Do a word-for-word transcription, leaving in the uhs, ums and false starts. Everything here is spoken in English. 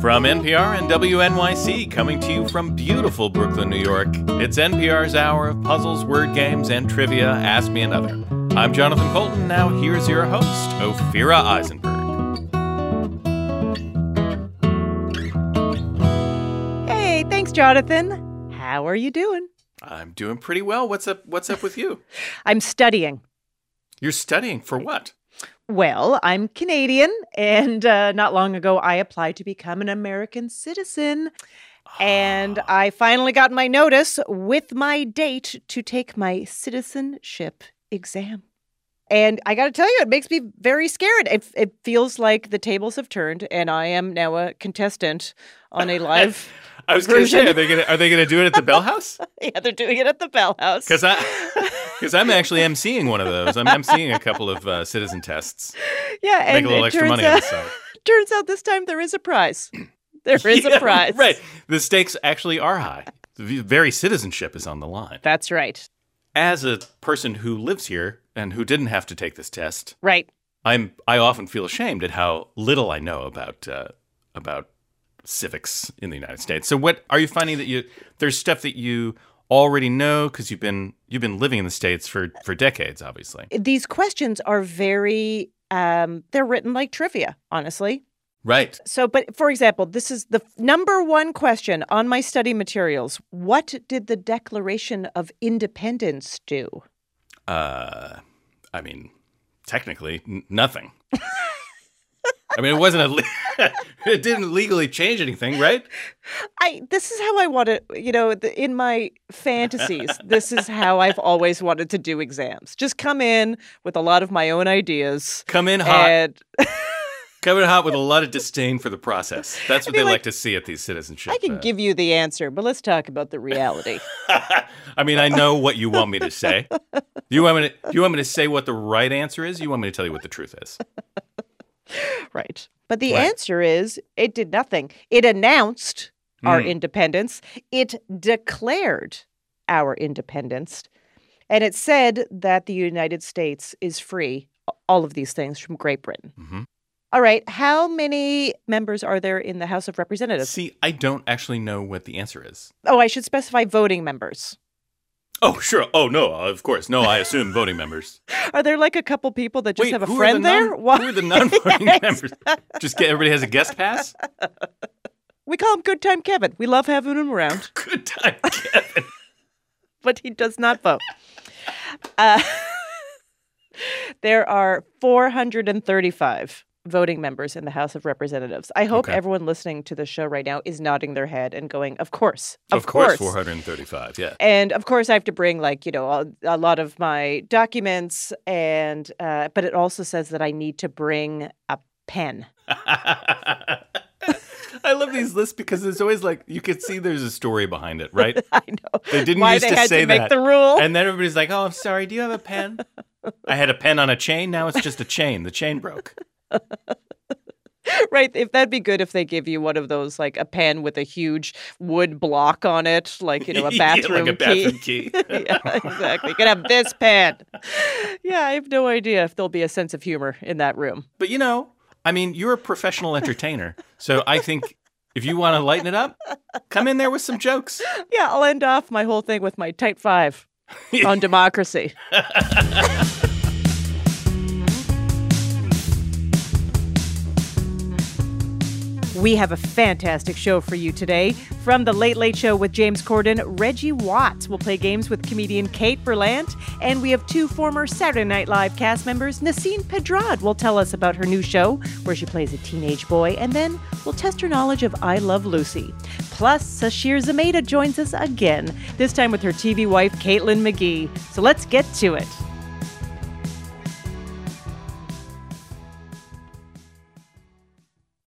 From N P R and W N Y C, coming to you from beautiful Brooklyn, New York, it's N P R's hour of puzzles, word games, and trivia. Ask Me Another. I'm Jonathan Colton. Now here's your host, Ophira Eisenberg. Hey, thanks, Jonathan. How are you doing? I'm doing pretty well. What's up? What's up with you? I'm studying. You're studying for what? Well, I'm Canadian, and uh, not long ago, I applied to become an American citizen. And I finally got my notice with my date to take my citizenship exam. And I got to tell you, it makes me very scared. It, it feels like the tables have turned, and I am now a contestant on a live I was going to say, are they going to are they going to do it at the Bell House? Yeah, they're doing it at the Bell House. Because I, because I'm actually emceeing one of those. I'm emceeing a couple of uh, citizen tests. Yeah, and make a little it extra turns money out, on the side. Turns out this time there is a prize. There is Yeah, a prize. Right. The stakes actually are high. The very citizenship is on the line. That's right. As a person who lives here and who didn't have to take this test, Right. I'm I often feel ashamed at how little I know about uh, about civics in the United States. So, what are you finding that you there's stuff that you already know because you've been you've been living in the States for for decades, obviously. These questions are very um, they're written like trivia, honestly. Right. So, but for example, this is the f- number one question on my study materials. What did the Declaration of Independence do? Uh, I mean, technically, n- nothing. I mean, it wasn't a le- it didn't legally change anything, right? I this is how I want to, you know, the, in my fantasies, this is how I've always wanted to do exams. Just come in with a lot of my own ideas. Come in hot. And Come in hot with a lot of disdain for the process. That's what I mean, they like, like, to see at these citizenship. I can uh, give you the answer, but let's talk about the reality. I mean, I know what you want me to say. You want me to? You want me to say what the right answer is? You want me to tell you what the truth is? Right. But the Right. answer is it did nothing. It announced our Mm. independence. It declared our independence. And it said that the United States is free, all of these things, from Great Britain. Mm-hmm. All right. How many members are there in the House of Representatives? See, I don't actually know what the answer is. Oh, I should specify voting members. Oh, sure. Oh, no, of course. No, I assume voting members. Are there like a couple people that just Wait, have a who friend are the there? non- Why- Who are the non-voting Yes. members? Just get everybody has a guest pass? We call him Good Time Kevin. We love having him around, Good time, Kevin. but he does not vote. Uh, there are four hundred thirty-five voting members in the House of Representatives. I hope Okay. everyone listening to the show right now is nodding their head and going, of course, of, Of course, four hundred thirty-five, yeah. And of course, I have to bring like, you know, a, a lot of my documents. And uh, but it also says that I need to bring a pen. I love these lists because it's always like, you could see there's a story behind it, right? I know. They didn't Why used they to had say to make that. the rule. And then everybody's like, oh, I'm sorry, do you have a pen? I had a pen on a chain, now it's just a chain. The chain broke. Right. If that'd be good if they give you one of those, like a pen with a huge wood block on it, like, you know, a Yeah, bathroom like a bathroom key. Yeah, exactly. You can have this pen. Yeah, I have no idea if there'll be a sense of humor in that room. But, you know, I mean, you're a professional entertainer. So I think if you want to lighten it up, come in there with some jokes. Yeah, I'll end off my whole thing with my tight five on democracy. We have a fantastic show for you today. From The Late Late Show with James Corden, Reggie Watts will play games with comedian Kate Berlant. And we have two former Saturday Night Live cast members. Nassim Pedrad will tell us about her new show, where she plays a teenage boy. And then we'll test her knowledge of I Love Lucy. Plus, Sashir Zamata joins us again, this time with her T V wife, Caitlin McGee. So let's get to it.